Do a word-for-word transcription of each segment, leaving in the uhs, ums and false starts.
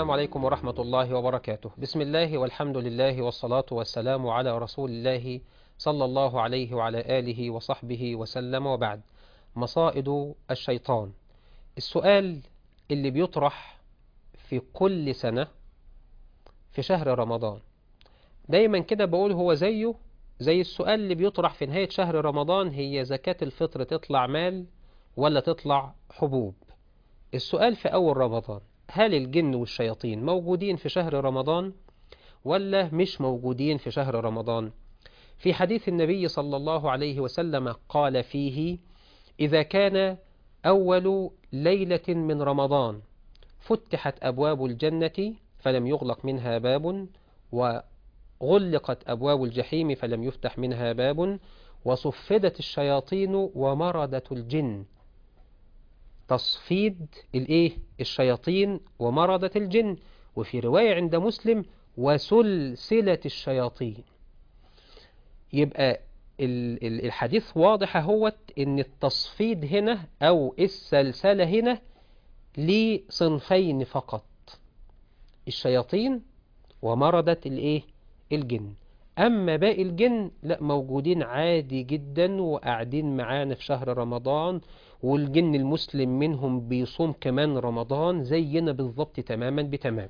السلام عليكم ورحمة الله وبركاته. بسم الله والحمد لله والصلاة والسلام على رسول الله صلى الله عليه وعلى آله وصحبه وسلم، وبعد. مصائد الشيطان، السؤال اللي بيطرح في كل سنة في شهر رمضان. دايما كده بقول هو زيه زي السؤال اللي بيطرح في نهاية شهر رمضان: هي زكاة الفطر تطلع مال ولا تطلع حبوب؟ السؤال في أول رمضان: هل الجن والشياطين موجودين في شهر رمضان ولا مش موجودين في شهر رمضان؟ في حديث النبي صلى الله عليه وسلم قال فيه: إذا كان أول ليلة من رمضان فتحت أبواب الجنة فلم يغلق منها باب، وغلقت أبواب الجحيم فلم يفتح منها باب، وصفدت الشياطين ومردت الجن. تصفيد الايه الشياطين ومردة الجن، وفي رواية عند مسلم: وسلسلة الشياطين. يبقى الحديث واضح اهوت ان التصفيد هنا او السلسلة هنا لصنفين فقط: الشياطين ومردة الايه الجن. أما باقي الجن لا، موجودين عادي جدا وقاعدين معانا في شهر رمضان، والجن المسلم منهم بيصوم كمان رمضان زينا بالضبط تماما بتمام.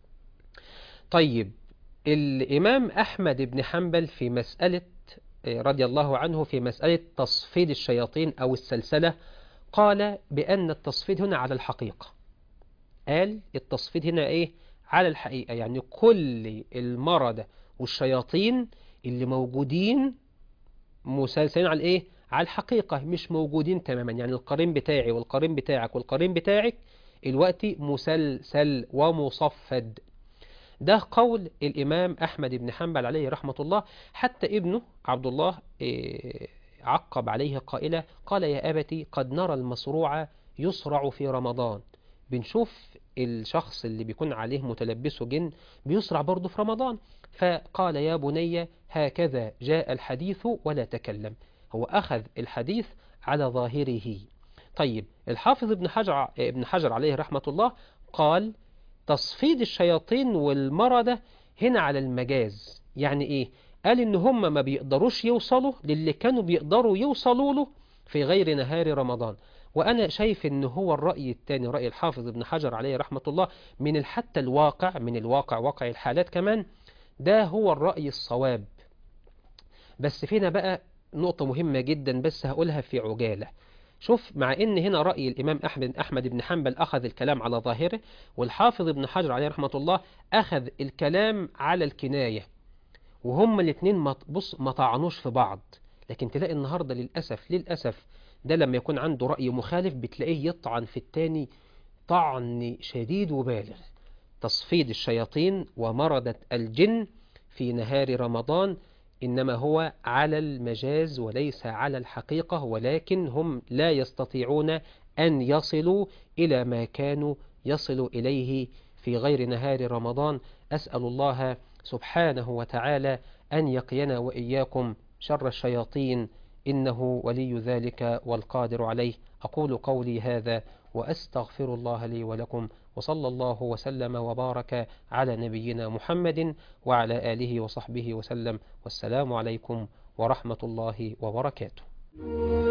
طيب، الإمام أحمد بن حنبل في مسألة رضي الله عنه في مسألة تصفيد الشياطين أو السلسلة قال بأن التصفيد هنا على الحقيقة. قال التصفيد هنا إيه؟ على الحقيقة، يعني كل المردة والشياطين اللي موجودين مسلسلين على ايه؟ على الحقيقة، مش موجودين تماما. يعني القرين بتاعي والقرين بتاعك والقرين بتاعك الوقت مسلسل ومصفد. ده قول الإمام أحمد بن حنبل عليه رحمة الله. حتى ابنه عبد الله إيه عقب عليه قائلة: قال يا أبتي قد نرى المصروع يصرع في رمضان. بنشوف الشخص اللي بيكون عليه متلبسه جن بيصرع برضه في رمضان. فقال يا بني هكذا جاء الحديث ولا تكلم. هو أخذ الحديث على ظاهره. طيب، الحافظ ابن حجر, ابن حجر عليه رحمة الله قال: تصفيد الشياطين والمردة هنا على المجاز. يعني إيه؟ قال إن هم ما بيقدروش يوصلوا للي كانوا بيقدروا يوصلوا له في غير نهار رمضان. وأنا شايف إن هو الرأي الثاني، رأي الحافظ ابن حجر عليه رحمة الله، من حتى الواقع من الواقع واقع الحالات كمان، ده هو الرأي الصواب. بس فينا بقى نقطة مهمة جدا بس هقولها في عجالة. شوف، مع ان هنا رأي الامام احمد احمد بن حنبل اخذ الكلام على ظاهره، والحافظ ابن حجر عليه رحمة الله اخذ الكلام على الكناية، وهم الاثنين بص ما طعنوش في بعض. لكن تلاقي النهاردة للأسف للأسف ده لما يكون عنده رأي مخالف بتلاقيه يطعن في التاني طعن شديد وبالغ. تصفيد الشياطين ومردة الجن في نهار رمضان إنما هو على المجاز وليس على الحقيقة، ولكن هم لا يستطيعون أن يصلوا إلى ما كانوا يصلوا إليه في غير نهار رمضان. أسأل الله سبحانه وتعالى أن يقينا وإياكم شر الشياطين، إنه ولي ذلك والقادر عليه. أقول قولي هذا وأستغفر الله لي ولكم، وصلى الله وسلم وبارك على نبينا محمد وعلى آله وصحبه وسلم، والسلام عليكم ورحمة الله وبركاته.